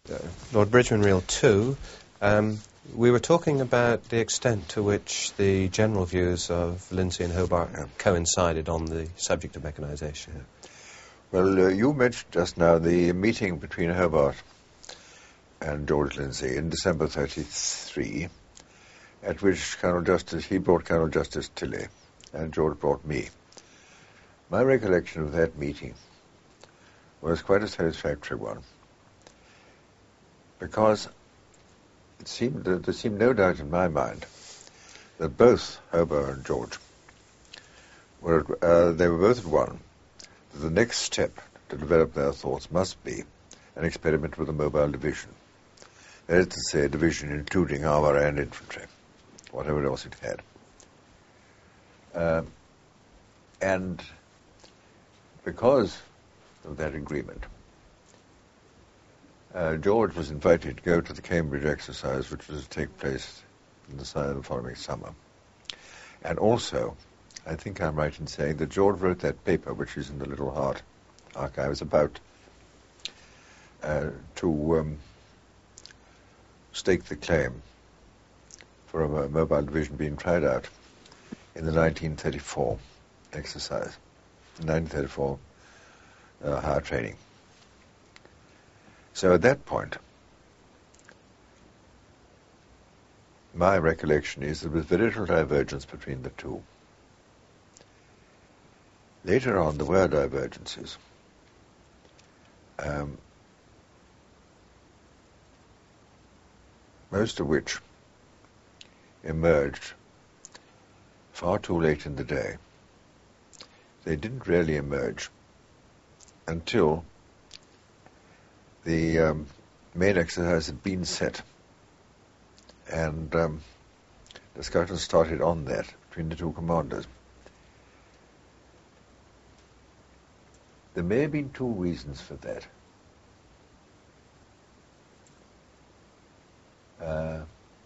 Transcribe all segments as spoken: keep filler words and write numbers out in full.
uh, Lord Bridgeman Reel two, um, we were talking about the extent to which the general views of Lindsay and Hobart Yeah. coincided on the subject of mechanisation. Yeah. Well, uh, you mentioned just now the meeting between Hobart and George Lindsay in December thirty-three, at which Colonel Justice, he brought Colonel Justice Tilley, and George brought me. My recollection of that meeting was quite a satisfactory one, because it seemed that there seemed no doubt in my mind that both Hobart and George were uh, they were both at one that the next step to develop their thoughts must be an experiment with a mobile division. That is to say, a division including armour and infantry, whatever else it had. Uh, and because of that agreement, uh, George was invited to go to the Cambridge exercise, which was to take place in the, the following summer. And also, I think I'm right in saying that George wrote that paper, which is in the Little Heart archives, about uh, to um, stake the claim for a mobile division being tried out in the nineteen thirty-four exercise, nineteen thirty-four uh, higher training. So at that point, my recollection is there was very little divergence between the two. Later on, there were divergences. Um, most of which emerged far too late in the day. They didn't really emerge until the um, main exercise had been set, and um, discussions started on that between the two commanders. There may have been two reasons for that. Uh,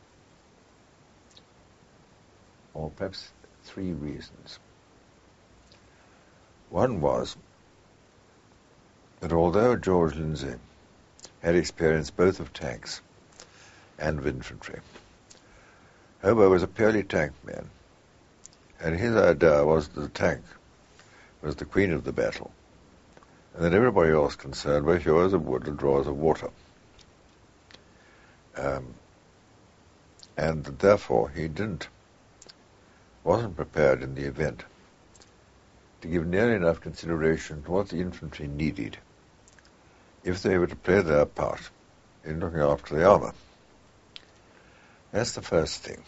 or perhaps three reasons. One was that although George Lindsay had experience both of tanks and of infantry, Hobart was a purely tank man, and his idea was that the tank was the queen of the battle, and that everybody else concerned were hewers of wood and drawers of water. Um, and that therefore he didn't, wasn't prepared in the event to give nearly enough consideration to what the infantry needed if they were to play their part in looking after the armour. That's the first thing.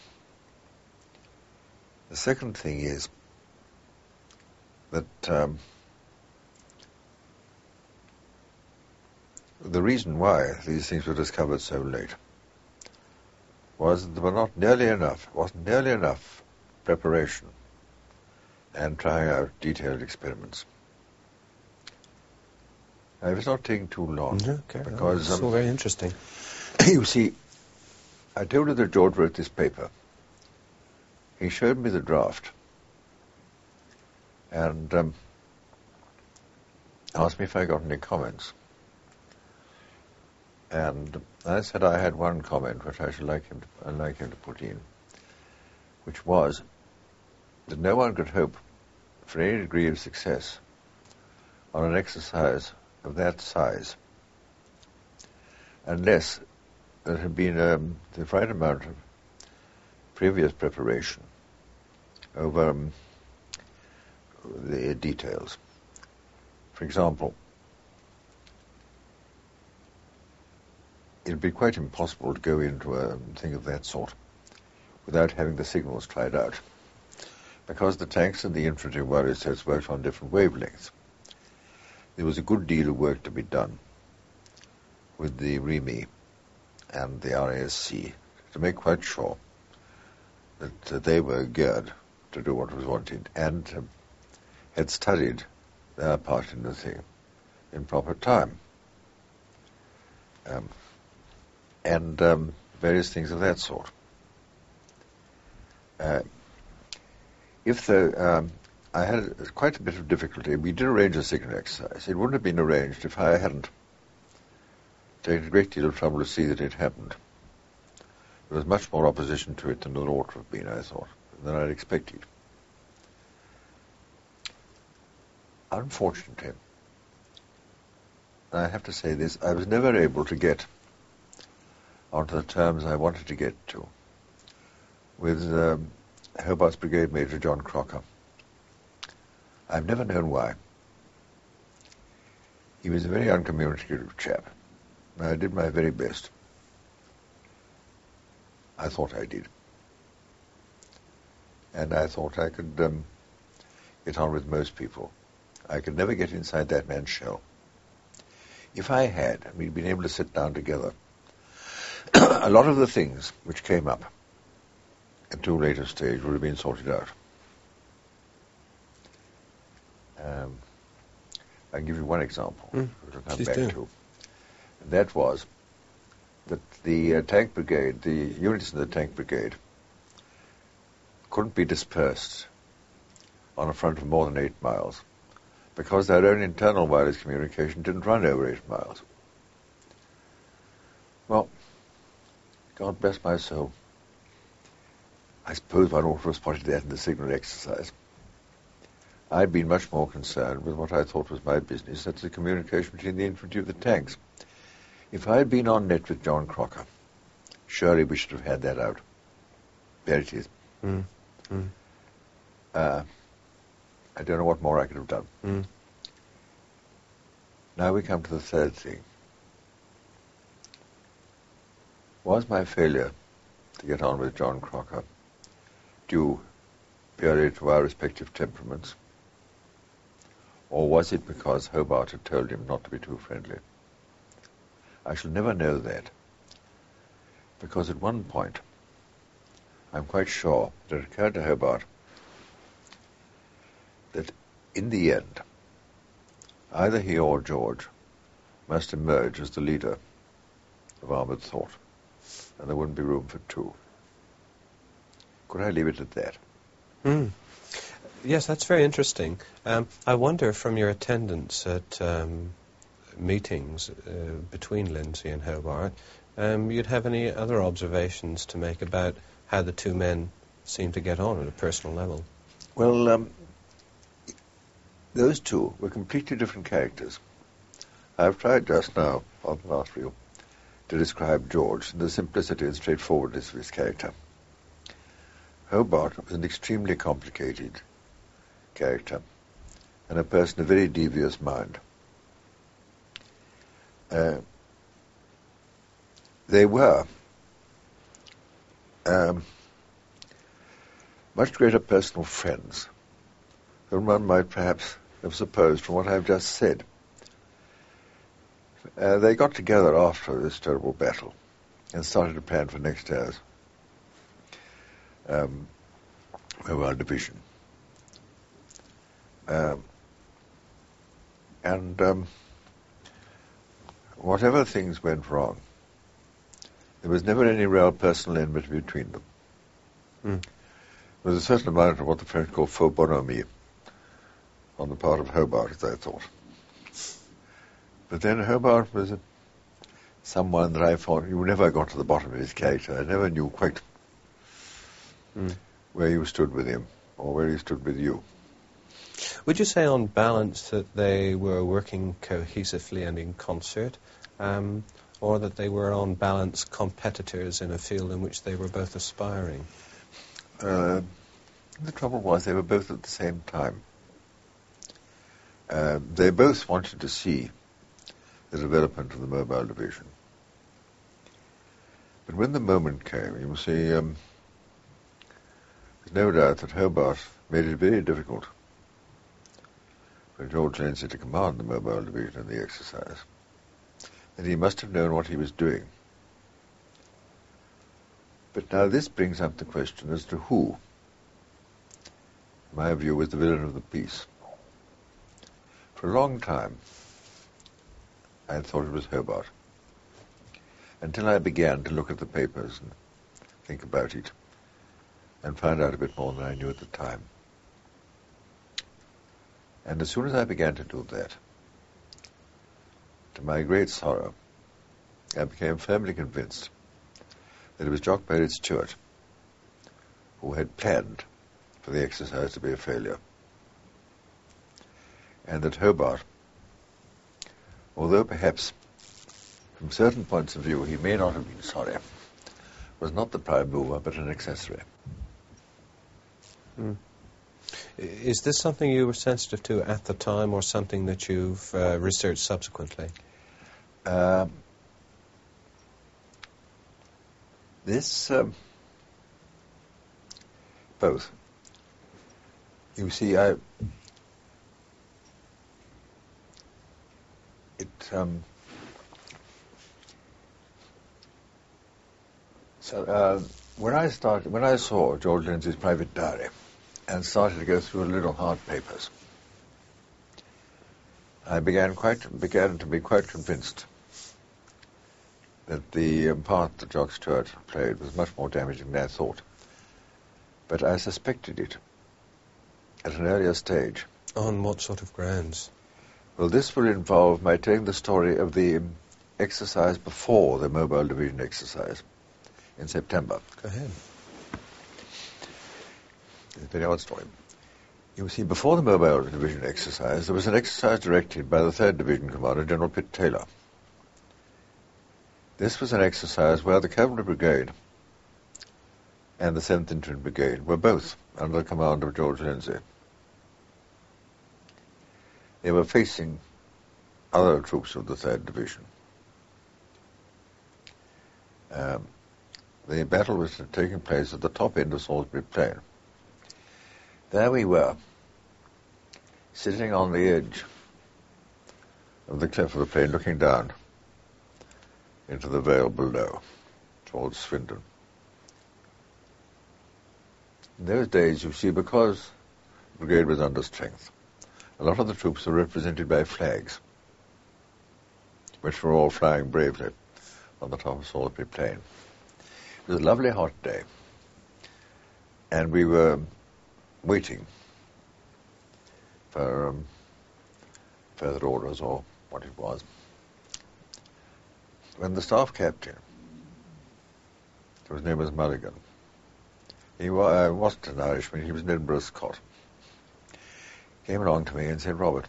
The second thing is that um, the reason why these things were discovered so late was that there were not nearly enough, wasn't nearly enough preparation and trying out detailed experiments. Now, it was not taking too long. Okay, because that's um, all very interesting. You see, I told you that George wrote this paper. He showed me the draft and um, asked me if I got any comments. And I said I had one comment which I should like him to, I'd like him to put in, which was that no one could hope for any degree of success on an exercise of that size unless there had been um, the right amount of previous preparation over um, the details. For example, it would be quite impossible to go into a thing of that sort without having the signals tried out, because the tanks and the infantry warrior sets worked on different wavelengths. There was a good deal of work to be done with the R E M I and the R A S C to make quite sure that uh, they were geared to do what was wanted and uh, had studied their part in the thing in proper time. Um, and um, various things of that sort. Uh, if the, um, I had quite a bit of difficulty. We did arrange a signal exercise. It wouldn't have been arranged if I hadn't taken a great deal of trouble to see that it happened. There was much more opposition to it than there ought to have been, I thought, than I'd expected. Unfortunately, I have to say this, I was never able to get onto the terms I wanted to get to with um, Hobart's Brigade Major John Crocker. I've never known why. He was a very uncommunicative chap. I did my very best. I thought I did. And I thought I could um, get on with most people. I could never get inside that man's shell. If I had, and we'd been able to sit down together, a lot of the things which came up at too late a stage would have been sorted out. Um, I can give you one example, Mm, which I'll come please back do. to. And that was that the uh, tank brigade, the units in the tank brigade, couldn't be dispersed on a front of more than eight miles because their own internal wireless communication didn't run over eight miles. Well, God bless my soul. I suppose one ought to have spotted that in the signal exercise. I'd been much more concerned with what I thought was my business, that's the communication between the infantry of the tanks. If I had been on net with John Crocker, surely we should have had that out. There it is. Mm. Mm. Uh, I don't know what more I could have done. Mm. Now we come to the third thing. Was my failure to get on with John Crocker due purely to our respective temperaments, or was it because Hobart had told him not to be too friendly? I shall never know that, because at one point I'm quite sure that it occurred to Hobart that in the end either he or George must emerge as the leader of Armoured Thought, and there wouldn't be room for two. Could I leave it at that? Mm. Yes, that's very interesting. Um, I wonder, from your attendance at um, meetings uh, between Lindsay and Hobart, um, you'd have any other observations to make about how the two men seem to get on at a personal level? Well, um, those two were completely different characters. I've tried just now, on the last reel, to describe George in the simplicity and straightforwardness of his character. Hobart was an extremely complicated character and a person of very devious mind. Uh, they were um, much greater personal friends than one might perhaps have supposed from what I've just said. Uh, they got together after this terrible battle and started to plan for next year's um, mobile division. Um, and um, whatever things went wrong, there was never any real personal enmity between them. Mm. There was a certain amount of what the French call faux bonhomie on the part of Hobart, as I thought. But then Hobart was a, someone that I thought you never got to the bottom of his character. I never knew quite mm. where you stood with him or where he stood with you. Would you say on balance that they were working cohesively and in concert, um, or that they were on balance competitors in a field in which they were both aspiring? Uh, the trouble was they were both at the same time. Uh, they both wanted to see the development of the mobile division. But when the moment came, you see, um, there's no doubt that Hobart made it very difficult for George Lindsay to command the mobile division in the exercise. And he must have known what he was doing. But now this brings up the question as to who, in my view, was the villain of the piece. For a long time, I had thought it was Hobart, until I began to look at the papers and think about it, and find out a bit more than I knew at the time. And as soon as I began to do that, to my great sorrow, I became firmly convinced that it was Jock Bayliss-Stewart who had planned for the exercise to be a failure, and that Hobart, although perhaps from certain points of view he may not have been sorry, was not the prime mover but an accessory. Mm. Is this something you were sensitive to at the time, or something that you've uh, researched subsequently? Um, this, um, both. You see, I, it, um, so, uh, when I started, when I saw George Lindsay's private diary and started to go through the little hard papers, I began quite, began to be quite convinced that the um, part that Jock Stewart played was much more damaging than I thought. But I suspected it at an earlier stage. On what sort of grounds? Well, this will involve my telling the story of the um, exercise before the Mobile Division exercise in September. Go ahead. It's a very odd story. You see, before the Mobile Division exercise, there was an exercise directed by the third Division Commander, General Pitt Taylor. This was an exercise where the Cavalry Brigade and the seventh Infantry Brigade were both under the command of George Lindsay. They were facing other troops of the third Division. Um, the battle was taking place at the top end of Salisbury Plain. There we were, sitting on the edge of the cliff of the plain, looking down into the vale below, towards Swindon. In those days, you see, because the brigade was under strength, a lot of the troops were represented by flags, which were all flying bravely on the top of Salisbury Plain. It was a lovely hot day, and we were waiting for um, further orders, or what it was, when the staff captain, whose name was Mulligan, he wa- uh, wasn't an Irishman, he was an Edinburgh Scot, came along to me and said, "Robert,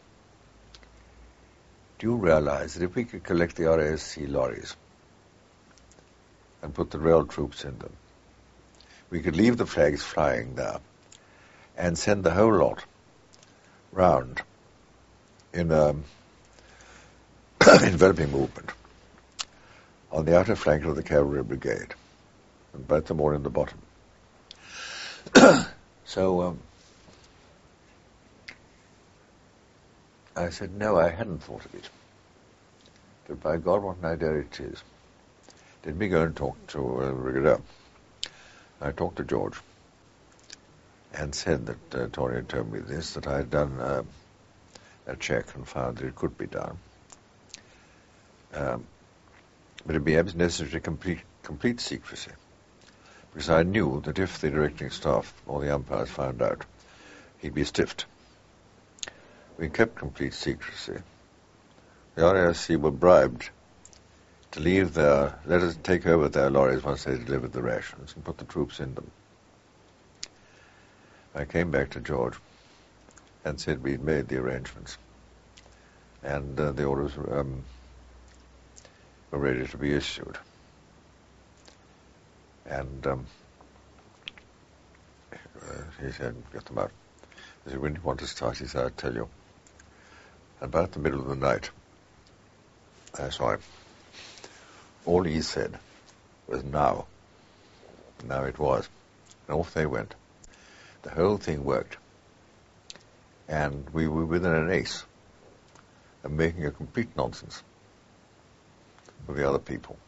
do you realize that if we could collect the R A S C lorries and put the rail troops in them, we could leave the flags flying there and send the whole lot round in an enveloping movement on the outer flank of the cavalry brigade, and both them all in the bottom." So um, I said, no, I hadn't thought of it. But by God, what an idea it is. Let me go and talk to uh, Brigadier. I talked to George and said that uh, Tony had told me this, that I had done uh, a check and found that it could be done. Um, but it would be necessary to complete, complete secrecy, because I knew that if the directing staff or the umpires found out, he'd be stiffed. We kept complete secrecy. The R A S C were bribed to leave their, let us take over their lorries once they delivered the rations and put the troops in them. I came back to George and said we'd made the arrangements, and uh, the orders were, um, were ready to be issued. And um, uh, he said, get them out. I said, when do you want to start? He said, I'll tell you. About the middle of the night, I saw him. All he said was, now. Now it was. And off they went. The whole thing worked. And we were within an ace of making a complete nonsense of the other people.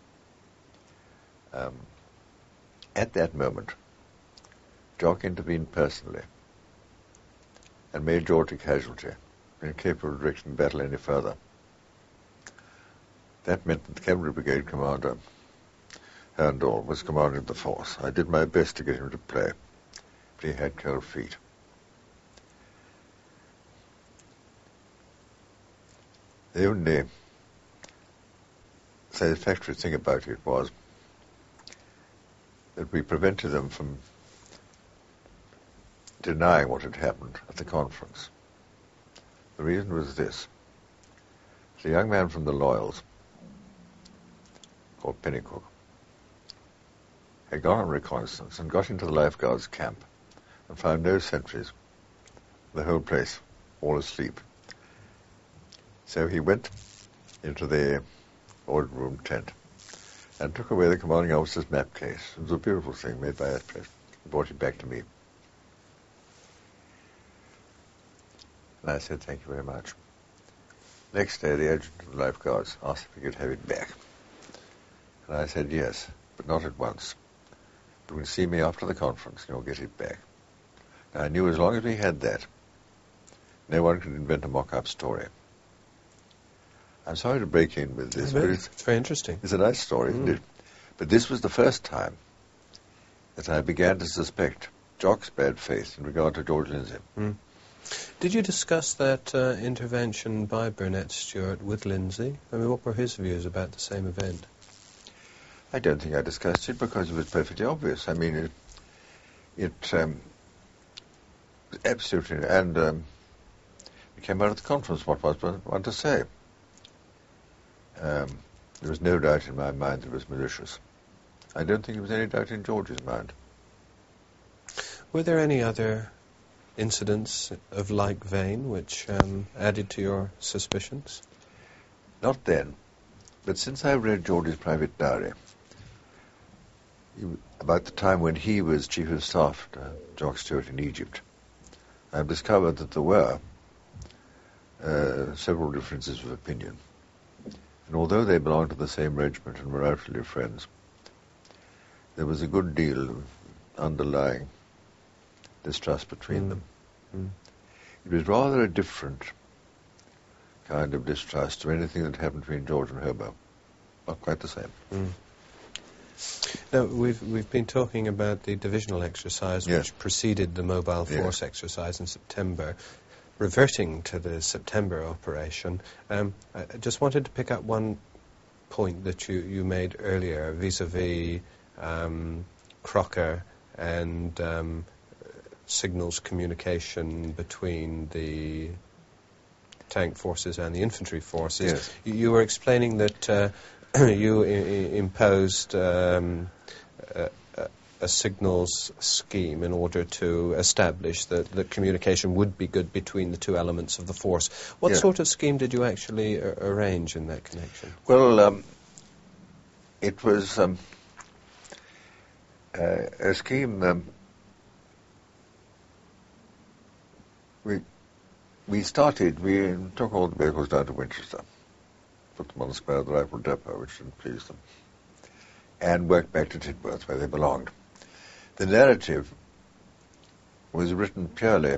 Um, at that moment, Jock intervened personally and made George a casualty, incapable of directing battle any further. That meant that the Cavalry Brigade Commander, Herndal, was commanding the force. I did my best to get him to play, but he had cold feet. The only satisfactory thing about it was that we prevented them from denying what had happened at the conference. The reason was this. The young man from the Loyals, called Pennycook, had gone on reconnaissance and got into the lifeguards' camp and found no sentries, the whole place all asleep. So he went into the order room tent and took away the commanding officer's map case. It was a beautiful thing made by Ashpress. He brought it back to me. And I said, thank you very much. Next day, the agent of the lifeguards asked if he could have it back. And I said, yes, but not at once. But you can see me after the conference, and you'll get it back. Now, I knew as long as we had that, no one could invent a mock-up story. I'm sorry to break in with this, but it's, it's very interesting. It's a nice story, mm. isn't it? But this was the first time that I began to suspect Jock's bad faith in regard to George Lindsay. Mm. Did you discuss that uh, intervention by Burnett Stewart with Lindsay? I mean, what were his views about the same event? I don't think I discussed it because it was perfectly obvious. I mean, it, it um, absolutely, and um, it came out at the conference what was one to say. Um, there was no doubt in my mind that it was malicious. I don't think there was any doubt in George's mind. Were there any other incidents of like vein which um, added to your suspicions? Not then, but since I read George's private diary, he, about the time when he was Chief of Staff to Jock Stewart in Egypt, I've discovered that there were uh, several differences of opinion. And although they belonged to the same regiment and were outwardly friends, there was a good deal of underlying distrust between mm. them. Mm. It was rather a different kind of distrust to anything that happened between George and Hobo. Not quite the same. Mm. Now, we've we've been talking about the divisional exercise yes. which preceded the mobile force yes. exercise in September. Reverting to the September operation, um, I just wanted to pick up one point that you, you made earlier vis-a-vis um, Crocker and um, signals communication between the tank forces and the infantry forces. Yes. You, you were explaining that uh, you I- imposed um, a, a signals scheme in order to establish that, that communication would be good between the two elements of the force. What yeah. sort of scheme did you actually uh, arrange in that connection? Well, um, it was um, uh, a scheme. Um, we we started. We took all the vehicles down to Winchester, put them on the square of the rifle depot, which didn't please them, and worked back to Tidworth, where they belonged. The narrative was written purely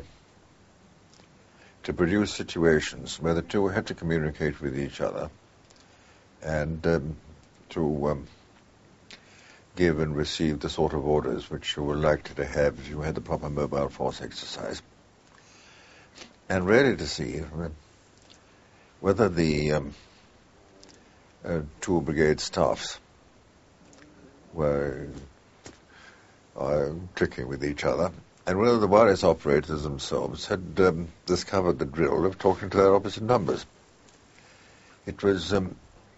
to produce situations where the two had to communicate with each other and um, to um, give and receive the sort of orders which you were likely to have if you had the proper mobile force exercise. And really to see uh, whether the um, uh, two brigade staffs were uh, clicking with each other, and whether the wireless operators themselves had um, discovered the drill of talking to their opposite numbers. It was, um,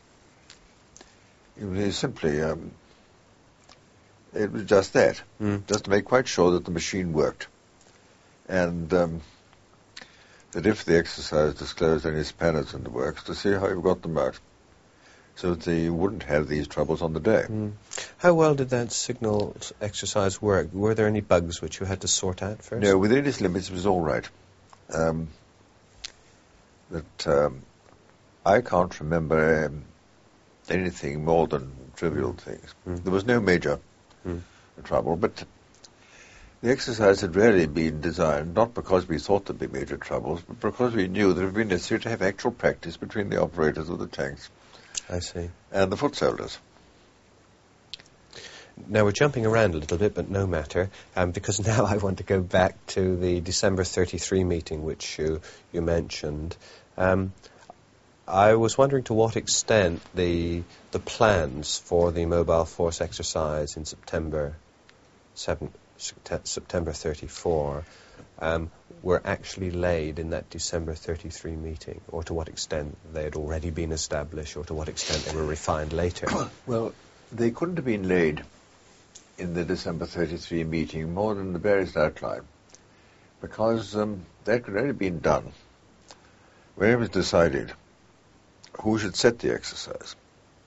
it was simply, um, it was just that, mm. just to make quite sure that the machine worked, and um, that if the exercise disclosed any spanners in the works, to see how you got them out, so that they wouldn't have these troubles on the day. Mm. How well did that signal exercise work? Were there any bugs which you had to sort out first? No, within its limits it was all right. Um, that um, I can't remember um, anything more than trivial things. Mm. There was no major mm. trouble, but the exercise had really been designed not because we thought there'd be major troubles, but because we knew that it would be necessary to have actual practice between the operators of the tanks. I see. And the foot soldiers. Now, we're jumping around a little bit, but no matter, um, because now I want to go back to the December thirty-three meeting, which you, you mentioned. Um, I was wondering to what extent the the plans for the mobile force exercise in September seven, September thirty-four um, were actually laid in that December thirty-three meeting, or to what extent they had already been established, or to what extent they were refined later. Well, they couldn't have been laid in the December thirty-three meeting more than the barest outline, because um, that could only been done when it was decided who should set the exercise.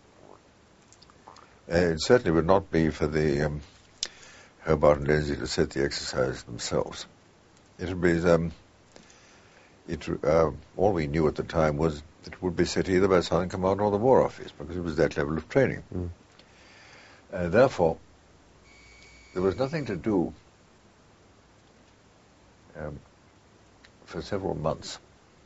Uh, it certainly would not be for the um, Hobart and Lindsay to set the exercise themselves. It would be um, it. Uh, all we knew at the time was that it would be set either by Southern Command or the War Office, because it was that level of training. Mm. Uh, therefore, there was nothing to do um, for several months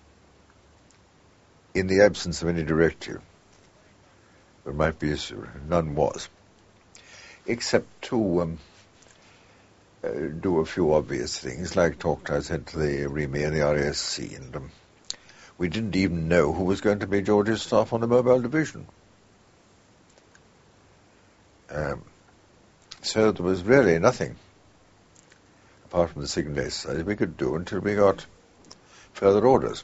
in the absence of any directive that might be issued. None was, except to um, uh, do a few obvious things, like talk I said to the R E M E and the R A S C, and um, we didn't even know who was going to be George's staff on the mobile division. Um, so there was really nothing, apart from the signal exercise, we could do until we got further orders.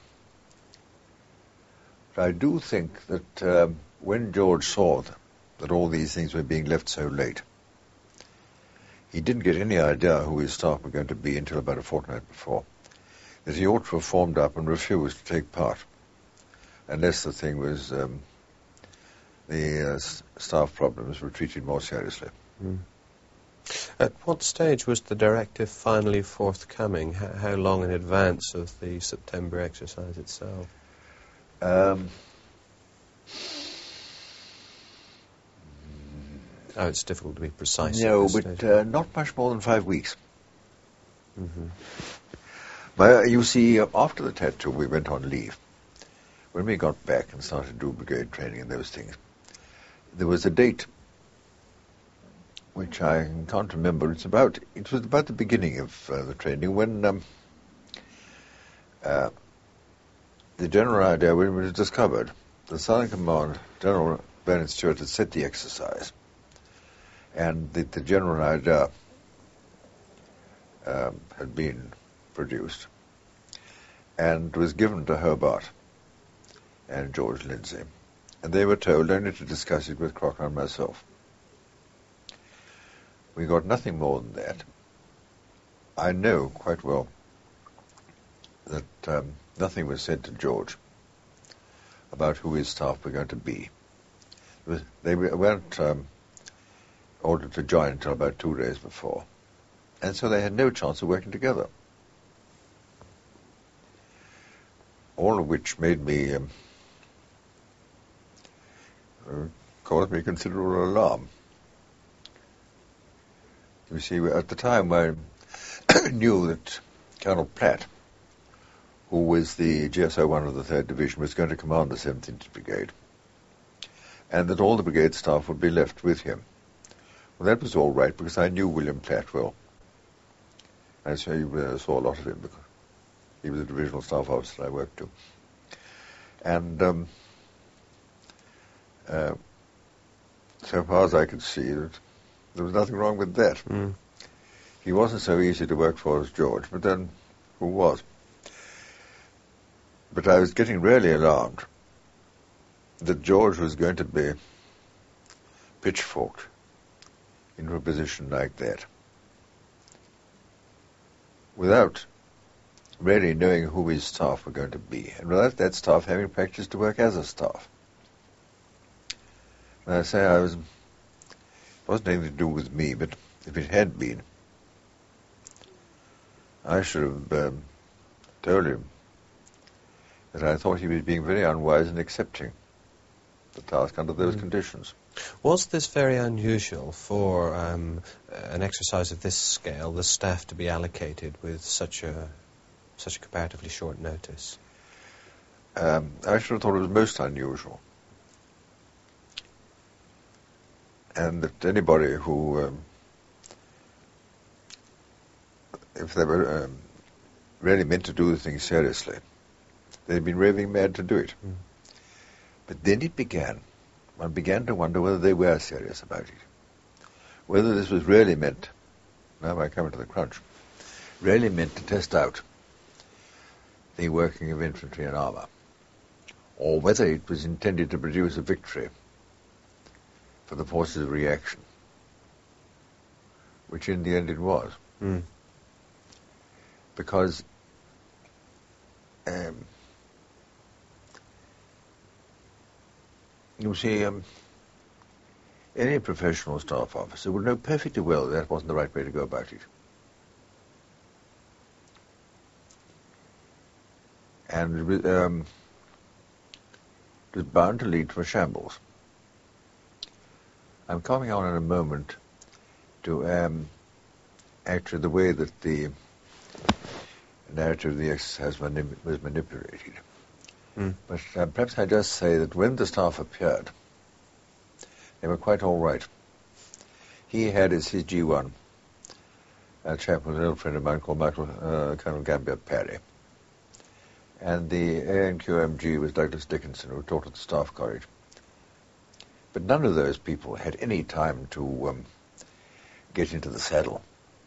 But I do think that um, when George saw th- that all these things were being left so late, he didn't get any idea who his staff were going to be until about a fortnight before, that he ought to have formed up and refused to take part, unless the thing was, um, the uh, s- staff problems were treated more seriously. Mm. At what stage was the directive finally forthcoming? How, how long in advance of the September exercise itself? Um, oh, it's difficult to be precise. No, but uh, not much more than five weeks. Mm-hmm. But you see, uh, after the tattoo, we went on leave. When we got back and started to do brigade training and those things, there was a date which I can't remember. It's about it was about the beginning of uh, the training when um, uh, the general idea when it was discovered. The Southern Command, General Bernard Stewart, had set the exercise, and the, the general idea um, had been produced and was given to Hobart and George Lindsay, and they were told only to discuss it with Crocker and myself. We got nothing more than that. I know quite well that um, nothing was said to George about who his staff were going to be. It was, they weren't um, ordered to join until about two days before, and so they had no chance of working together. All of which made me, um, uh, caused me considerable alarm. You see, at the time I knew that Colonel Platt, who was the G S O one of the third Division, was going to command the seventeenth Brigade, and that all the brigade staff would be left with him. Well, that was all right, because I knew William Platt well. I saw, uh, saw a lot of him, because he was a divisional staff officer I worked to. And um, uh, so far as I could see, that there was nothing wrong with that. Mm. He wasn't so easy to work for as George, but then who was? But I was getting really alarmed that George was going to be pitchforked into a position like that without really knowing who his staff were going to be, and without that staff having practiced to work as a staff. And I say I was, it wasn't anything to do with me, but if it had been, I should have um, told him that I thought he was being very unwise in accepting the task under those mm. conditions. Was this very unusual for um, an exercise of this scale, the staff to be allocated with such a such a comparatively short notice? Um, I should have thought it was most unusual, and that anybody who, um, if they were um, really meant to do the thing seriously, they'd been raving mad to do it. Mm. But then it began. One began to wonder whether they were serious about it. Whether this was really meant, now I come to the crunch, really meant to test out the working of infantry and armour, or whether it was intended to produce a victory for the forces of reaction, which in the end it was. Mm. Because um, you see, um, any professional staff officer would know perfectly well that, that wasn't the right way to go about it. And it was, um, it was bound to lead to a shambles. I'm coming on in a moment to um, actually the way that the narrative of the exercise manip- was manipulated. Mm. But uh, perhaps I just say that when the staff appeared, they were quite all right. He had as his G one a chap who was an old friend of mine called Michael, uh, Colonel Gambier Perry. And the A N Q M G was Douglas Dickinson, who taught at the Staff College. But none of those people had any time to um, get into the saddle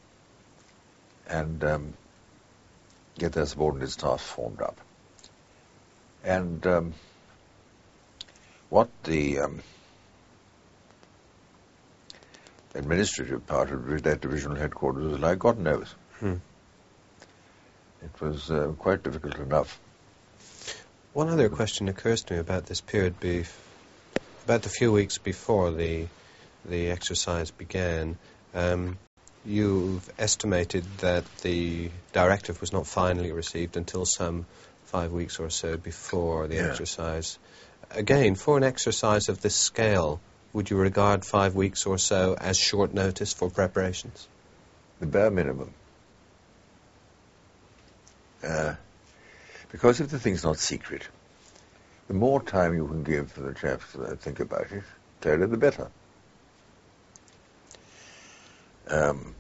and um, get their subordinate staff formed up. And um, what the um, administrative part of that divisional headquarters was like, God knows. Hmm. It was uh, quite difficult enough. One other question occurs to me about this period, bef- about the few weeks before the the exercise began. Um, you've estimated that the directive was not finally received until some five weeks or so before the Yeah. exercise. Again, for an exercise of this scale, would you regard five weeks or so as short notice for preparations? The bare minimum. Uh, because if the thing's not secret, the more time you can give for the chaps to uh, think about it, clearly the better. Um,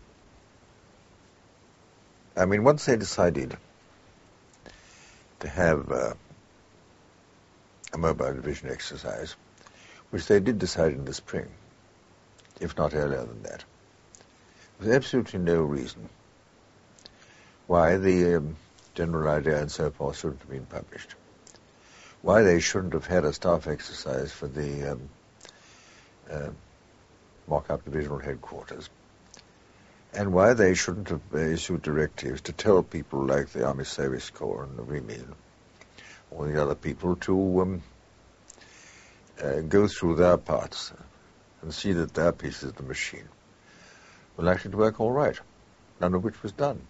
I mean, once they decided to have uh, a mobile division exercise, which they did decide in the spring, if not earlier than that, there was absolutely no reason why the um, general idea and so forth shouldn't have been published. Why they shouldn't have had a staff exercise for the um, uh, mock-up divisional headquarters. And why they shouldn't have issued directives to tell people like the Army Service Corps and the Women or the other people to um, uh, go through their parts and see that their pieces of the machine will actually work all right, none of which was done.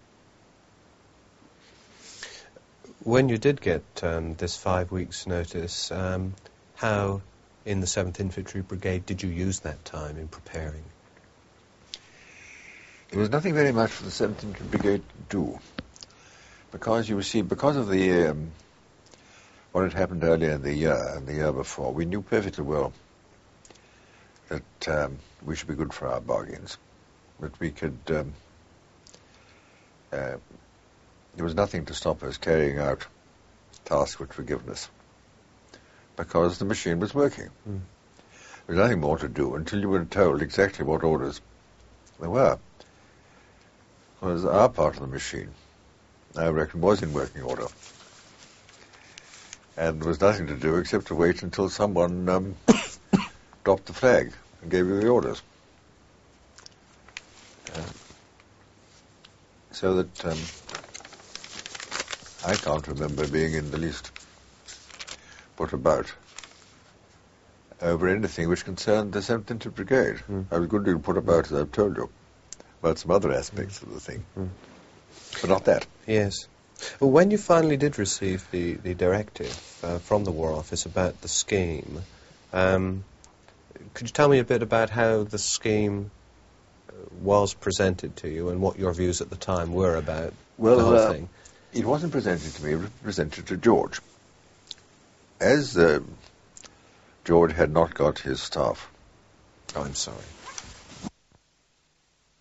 When you did get um, this five weeks' notice, um, how in the seventh Infantry Brigade did you use that time in preparing? There was nothing very much for the seventh Infantry Brigade to do, because you see, because of the um, what had happened earlier in the year and the year before, we knew perfectly well that um, we should be good for our bargains, that we could. Um, uh, there was nothing to stop us carrying out tasks which were given us, because the machine was working. Mm. There was nothing more to do until you were told exactly what orders there were. Whereas our part of the machine, I reckon, was in working order. And there was nothing to do except to wait until someone um, dropped the flag and gave you the orders. Uh, so that um, I can't remember being in the least put about over anything which concerned the seventh Infantry Brigade. Mm. I was good to put about, as I've told you, about some other aspects mm. of the thing. Mm. But not that. Yes. Well, when you finally did receive the, the directive uh, from the War Office about the scheme, um, could you tell me a bit about how the scheme was presented to you and what your views at the time were about well, the whole uh, thing? It wasn't presented to me, it was presented to George. As uh, George had not got his staff. Oh, I'm sorry.